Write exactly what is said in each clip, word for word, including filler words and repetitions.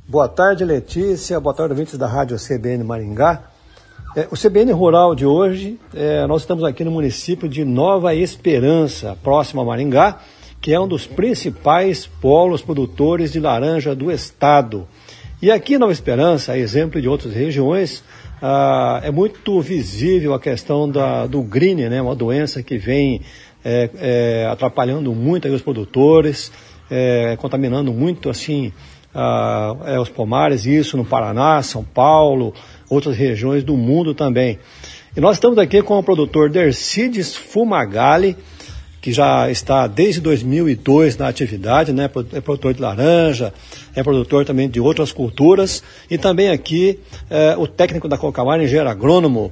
Boa tarde, Letícia. Boa tarde, ouvintes da Rádio C B N Maringá. É, o C B N Rural de hoje, é, nós estamos aqui no município de Nova Esperança, próximo a Maringá, que é um dos principais polos produtores de laranja do estado. E aqui em Nova Esperança, a exemplo de outras regiões, ah, é muito visível a questão da, do green, né, uma doença que vem é, é, atrapalhando muito aí os produtores, é, contaminando muito assim ah, é, os pomares, isso no Paraná, São Paulo, outras regiões do mundo também. E nós estamos aqui com o produtor Dercides Fumagalli, que já está desde dois mil e dois na atividade, né? É produtor de laranja, é produtor também de outras culturas, e também aqui é, o técnico da Cocamar, engenheiro agrônomo,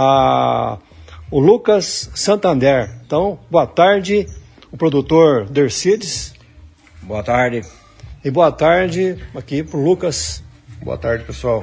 a, o Lucas Santander. Então, boa tarde, o produtor Dercides. Boa tarde. E boa tarde aqui para o Lucas. Boa tarde, pessoal.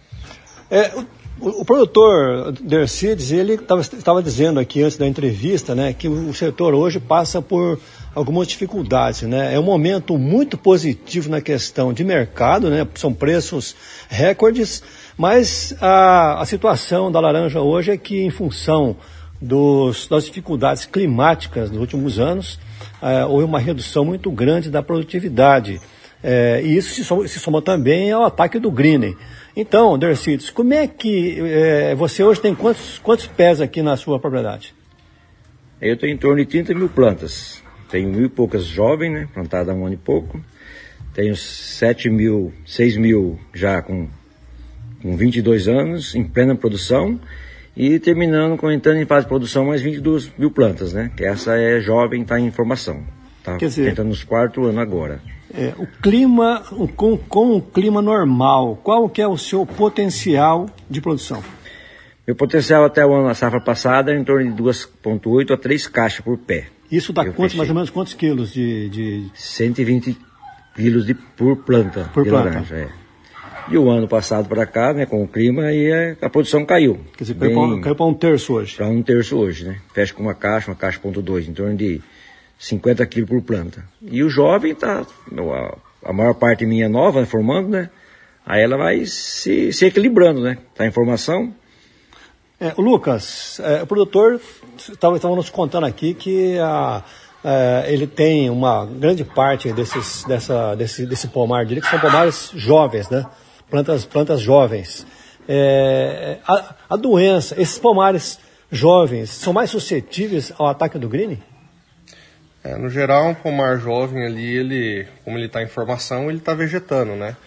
É, o, o, o produtor Dercides, ele estava dizendo aqui antes da entrevista, né, que o, o setor hoje passa por algumas dificuldades, né? É um momento muito positivo na questão de mercado, né? São preços recordes, mas a, a situação da laranja hoje é que, em função dos, das dificuldades climáticas dos últimos anos, é, houve uma redução muito grande da produtividade. É, e isso se soma, se soma também ao ataque do greening. Então, Dercides, como é que é, você hoje tem quantos, quantos pés aqui na sua propriedade? Eu tenho em torno de trinta mil plantas. Tenho mil e poucas jovens, né, plantadas há um ano e pouco. Tenho sete mil, seis mil já com, com vinte e dois anos, em plena produção. E terminando, com entrando em fase de produção, mais vinte e duas mil plantas, né? Que essa é jovem, está em formação. Está entrando nos quarto ano agora. É, o clima, com, com o clima normal, qual que é o seu potencial de produção? Meu potencial até o ano, a safra passada, é em torno de duas vírgula oito a três caixas por pé. Isso dá quantos, mais ou menos quantos quilos de... de... cento e vinte quilos de, por planta por de planta. laranja, é. E o ano passado para cá, né, com o clima, aí é, a produção caiu. Quer dizer, bem, caiu para um terço hoje. Para um terço hoje, né? Fecha com uma caixa, uma caixa ponto dois, em torno de cinquenta quilos por planta. E o jovem tá, a, a maior parte minha nova, né, formando, né? Aí ela vai se, se equilibrando, né? Tá em formação. É, o Lucas, é, o produtor estava nos contando aqui que a, é, ele tem uma grande parte desses, dessa, desse, desse pomar, diria que são pomares jovens, né? Plantas, plantas jovens. É, a, a doença, esses pomares jovens são mais suscetíveis ao ataque do greening? É, no geral, um pomar jovem ali, ele, como ele está em formação, ele está vegetando, né?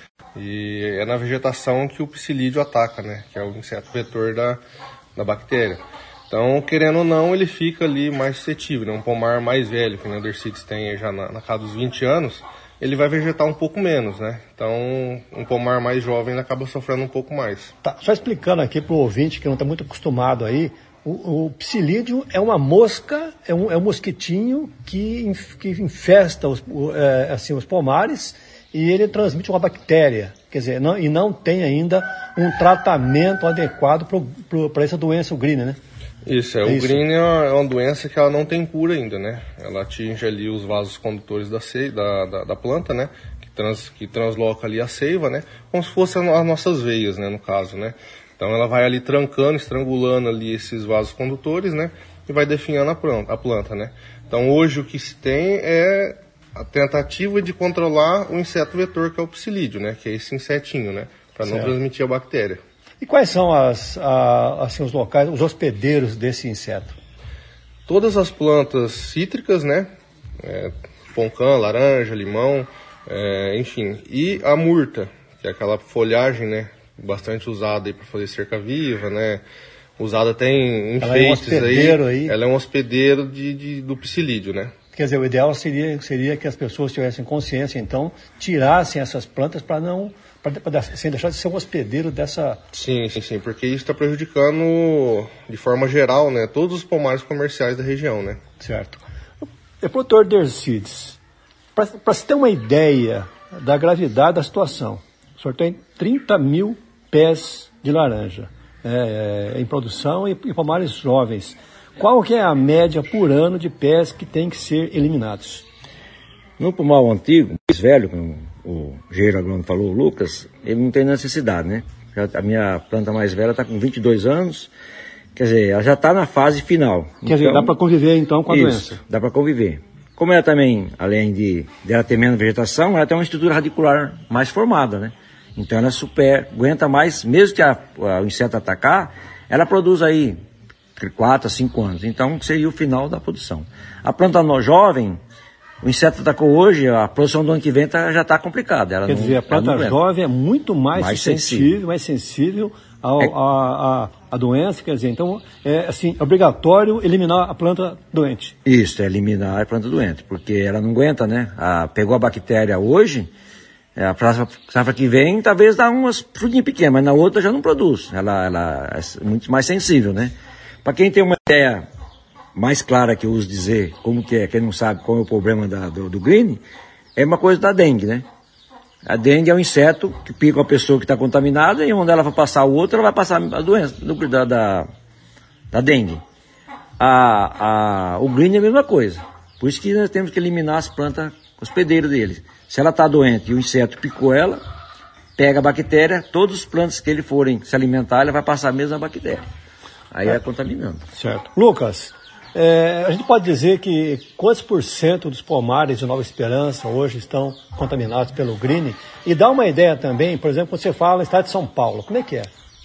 E é na vegetação que o psilídeo ataca, né? Que é o inseto vetor da, da bactéria. Então, querendo ou não, ele fica ali mais suscetível, né? Um pomar mais velho, que o Dercides tem já na, na casa dos vinte anos, ele vai vegetar um pouco menos, né? Então, um pomar mais jovem ele acaba sofrendo um pouco mais. Tá, só explicando aqui para o ouvinte que não está muito acostumado aí, o, o psilídeo é uma mosca, é um, é um mosquitinho que, inf, que infesta os, é, assim, os pomares e ele transmite uma bactéria, quer dizer, não, e não tem ainda um tratamento adequado para essa doença, o greening, né? Isso, é, é o greening é uma doença que ela não tem cura ainda, né? Ela atinge ali os vasos condutores da, seiva, da, da, da planta, né? Que, trans, que transloca ali a seiva, né? Como se fossem as nossas veias, né? No caso, né? Então ela vai ali trancando, estrangulando ali esses vasos condutores, né? E vai definhando a planta, a planta, né? Então hoje o que se tem é a tentativa de controlar o inseto vetor, que é o psilídeo, né? Que é esse insetinho, né? Para não transmitir a bactéria. E quais são as, a, assim, os locais, os hospedeiros desse inseto? Todas as plantas cítricas, né? É, poncã, laranja, limão, é, enfim. E a murta, que é aquela folhagem, né? Bastante usada para fazer cerca viva, né? Usada até em enfeites. Ela é um hospedeiro aí. aí. Ela é um hospedeiro de, de, do psilídeo, né? Quer dizer, o ideal seria, seria que as pessoas tivessem consciência, então, tirassem essas plantas para não... para assim, deixar de ser um hospedeiro dessa... Sim, sim, sim, porque isso está prejudicando, de forma geral, né, todos os pomares comerciais da região, né? Certo. É, produtor Dercides, para se ter uma ideia da gravidade da situação, o senhor tem trinta mil pés de laranja é, é, em produção e, e pomares jovens. Qual que é a média por ano de pés que tem que ser eliminados? No pomar antigo, mais velho, o engenheiro agrônomo falou, o Lucas, ele não tem necessidade, né? A minha planta mais velha está com vinte e dois anos, quer dizer, ela já está na fase final. Quer então, dizer, dá para conviver então com a isso, doença? Dá para conviver. Como ela também, além de, de ela ter menos vegetação, ela tem uma estrutura radicular mais formada, né? Então ela super, aguenta mais, mesmo que a, a, o inseto atacar, ela produz aí quatro a cinco anos. Então seria o final da produção. A planta no, jovem, o inseto atacou hoje, a produção do ano que vem tá, já está complicada. Ela Quer não, dizer, a planta jovem é muito mais, mais sensível, sensível, mais sensível ao, é... a, a, a doença, quer dizer, então é assim, obrigatório eliminar a planta doente. Isso, é eliminar a planta doente, porque ela não aguenta, né? A, pegou a bactéria hoje, a safra que vem talvez dá umas frutinhas pequenas, mas na outra já não produz. Ela, ela é muito mais sensível, né? Para quem tem uma ideia mais clara que eu uso dizer como que é, quem não sabe qual é o problema da, do, do green, é uma coisa da dengue, né? A dengue é um inseto que pica uma pessoa que está contaminada e onde ela vai passar o outro, ela vai passar a doença da, da, da dengue. A, a, o green é a mesma coisa. Por isso que nós temos que eliminar as plantas hospedeiras deles. Se ela está doente e o inseto picou ela, pega a bactéria, todas as plantas que ele forem se alimentar, ela vai passar a mesma bactéria. Aí é, é contaminando. Certo. Lucas, é, a gente pode dizer que quantos por cento dos pomares de Nova Esperança hoje estão contaminados pelo green? E dá uma ideia também, por exemplo, quando você fala no estado de São Paulo, como é que é?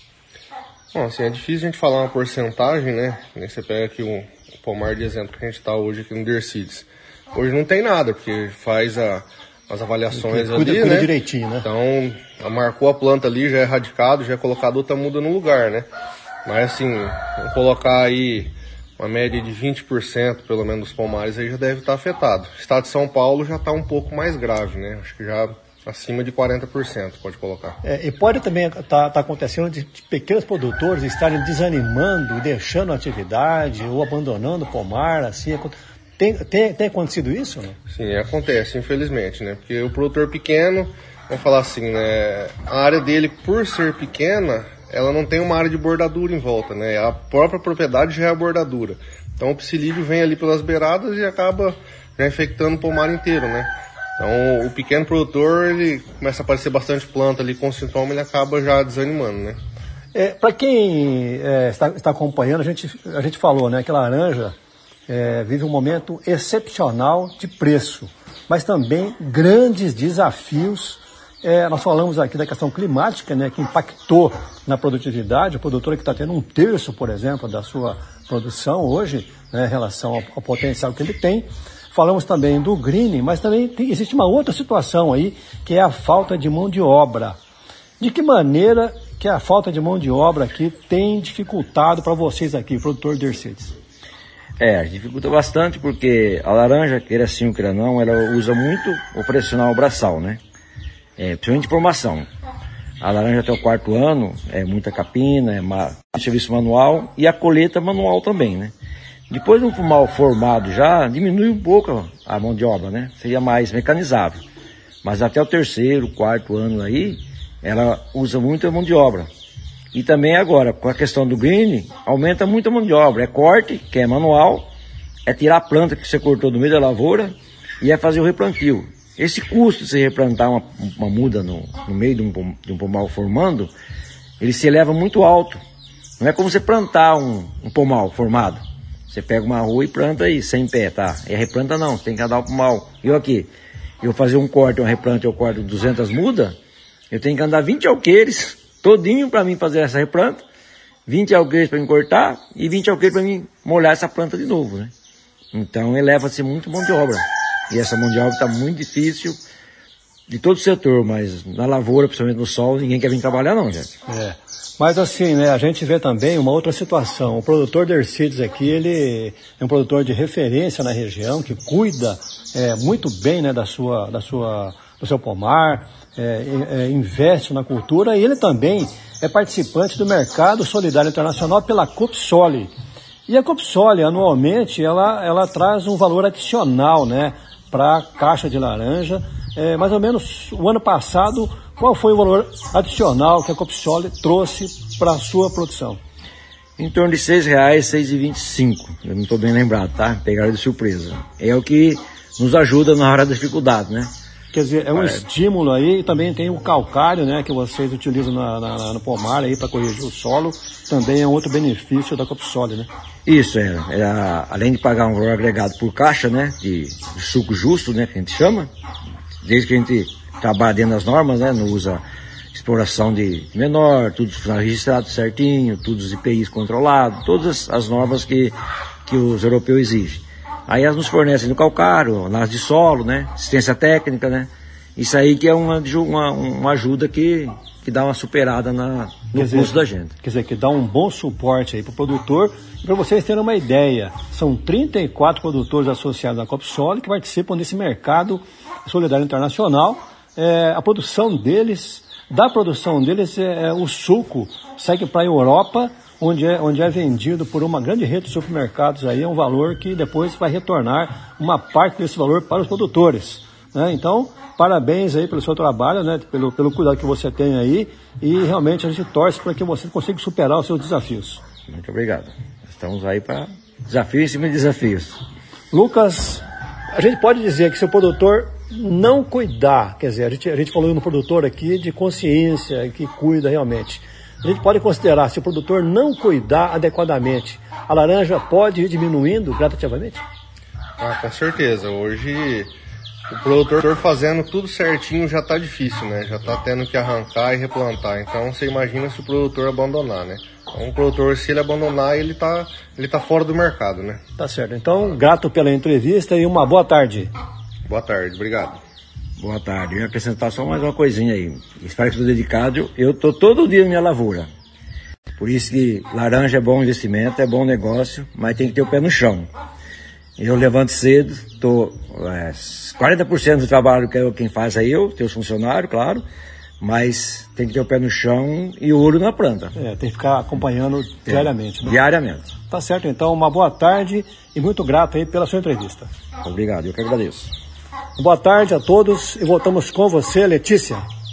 Bom, assim, é difícil a gente falar uma porcentagem, né? Você pega aqui um, um pomar de exemplo que a gente está hoje aqui no Dercides. Hoje não tem nada, porque faz a, as avaliações cuida, ali, cuida né? direitinho, né? Então, marcou a planta ali, já é erradicado, já é colocado outra muda no lugar, né? Mas assim, vamos colocar aí uma média de vinte por cento, pelo menos, dos pomares aí já deve estar afetado. O estado de São Paulo já está um pouco mais grave, né? Acho que já acima de quarenta por cento, pode colocar. É, e pode também estar tá, tá acontecendo de, de pequenos produtores estarem desanimando, deixando a atividade ou abandonando o pomar, assim. Tem, tem, tem acontecido isso, né? Sim, acontece, infelizmente, né? Porque o produtor pequeno, vamos falar assim, né? A área dele, por ser pequena, ela não tem uma área de bordadura em volta, né? A própria propriedade já é a bordadura. Então o psilídeo vem ali pelas beiradas e acaba já infectando o pomar inteiro, né? Então o pequeno produtor, ele começa a aparecer bastante planta ali com sintoma, ele acaba já desanimando, né? É, para quem é, está, está acompanhando, a gente, a gente falou, né, que a laranja é, vive um momento excepcional de preço, mas também grandes desafios. É, nós falamos aqui da questão climática, né, que impactou na produtividade. O produtor que está tendo um terço, por exemplo, da sua produção hoje, né, em relação ao, ao potencial que ele tem. Falamos também do green, mas também tem, existe uma outra situação aí, que é a falta de mão de obra. De que maneira que a falta de mão de obra aqui tem dificultado para vocês aqui, produtor de Dercides? É, dificulta bastante porque a laranja, queira sim ou queira não, ela usa muito o pressional braçal, né? É, principalmente formação. A laranja até o quarto ano é muita capina, é ma- serviço manual e a colheita manual também, né? Depois de um pomar formado já, diminui um pouco a mão de obra, né? Seria mais mecanizável. Mas até o terceiro, quarto ano aí, ela usa muito a mão de obra. E também agora, com a questão do green, aumenta muito a mão de obra. É corte, que é manual, é tirar a planta que você cortou do meio da lavoura e é fazer o replantio. Esse custo de você replantar uma, uma muda no, no meio de um, de um pomar formando, ele se eleva muito alto. Não é como você plantar um, um pomar formado. Você pega uma rua e planta aí, sem pé, tá? E a replanta não, você tem que andar o pomar. Eu aqui, eu fazer um corte, uma replanta, eu corto duzentas mudas, eu tenho que andar vinte alqueires, todinho para mim fazer essa replanta, vinte alqueires para mim cortar e vinte alqueires para mim molhar essa planta de novo, né? Então eleva-se muito mão de obra. E essa mão de obra está muito difícil de todo o setor, mas na lavoura, principalmente no sol, ninguém quer vir trabalhar não, gente. É. Mas assim, né, a gente vê também uma outra situação. O produtor Dercides aqui, ele é um produtor de referência na região, que cuida é, muito bem, né, da sua, da sua, do seu pomar, é, é, investe na cultura, e ele também é participante do Mercado Solidário Internacional pela Copsoli. E a Copsoli, anualmente, ela, ela traz um valor adicional, né, para a caixa de laranja. É, mais ou menos o ano passado, qual foi o valor adicional que a Copsoli trouxe para a sua produção? Em torno de seis reais, seis reais e vinte e cinco. Eu não estou bem lembrado, tá? Pegaram de surpresa. É o que nos ajuda na hora da dificuldade, né? Quer dizer, é um É. estímulo aí, e também tem o calcário, né, que vocês utilizam na, na, no pomar aí para corrigir o solo, também é um outro benefício da Copsole, né? Isso, é, é a- além de pagar um valor agregado por caixa, né, de, de suco justo, né, que a gente chama, desde que a gente trabalha dentro das normas, né, não usa exploração de menor, tudo registrado certinho, todos os I P Is controlados, todas as, as normas que, que os europeus exigem. Aí elas nos fornecem no calcário, análise de solo, né, assistência técnica, né, isso aí que é uma, uma, uma ajuda que, que dá uma superada na, no Quer dizer, custo da gente. Quer dizer, que dá um bom suporte aí para o produtor. Para vocês terem uma ideia, são trinta e quatro produtores associados à Copsole que participam desse mercado solidário internacional. É, a produção deles, da produção deles, é, é, o suco segue para a Europa, onde é, onde é vendido por uma grande rede de supermercados aí, é um valor que depois vai retornar uma parte desse valor para os produtores, né? Então, parabéns aí pelo seu trabalho, né? Pelo, pelo cuidado que você tem aí, e realmente a gente torce para que você consiga superar os seus desafios. Muito obrigado. Estamos aí para desafio em cima de desafios. Lucas, a gente pode dizer que se o produtor não cuidar, quer dizer, a gente, a gente falou no produtor aqui de consciência, que cuida realmente. A gente pode considerar, se o produtor não cuidar adequadamente, a laranja pode ir diminuindo gradativamente? Ah, com certeza. Hoje o produtor fazendo tudo certinho já está difícil, né? Já está tendo que arrancar e replantar. Então você imagina se o produtor abandonar, né? Então, o produtor, se ele abandonar, ele está ele tá fora do mercado, né? Tá certo. Então, grato pela entrevista e uma boa tarde. Boa tarde, obrigado. Boa tarde. Eu ia acrescentar só mais uma coisinha aí. Espero que estou dedicado. Eu estou todo dia na minha lavoura. Por isso que laranja é bom investimento, é bom negócio, mas tem que ter o pé no chão. Eu levanto cedo, tô, é, quarenta por cento do trabalho que eu, quem faz é eu, tem os funcionários, claro, mas tem que ter o pé no chão e o olho na planta. É, tem que ficar acompanhando É, diariamente, né? Diariamente. Tá certo, então, uma boa tarde e muito grato aí pela sua entrevista. Obrigado, eu que agradeço. Boa tarde a todos e voltamos com você, Letícia.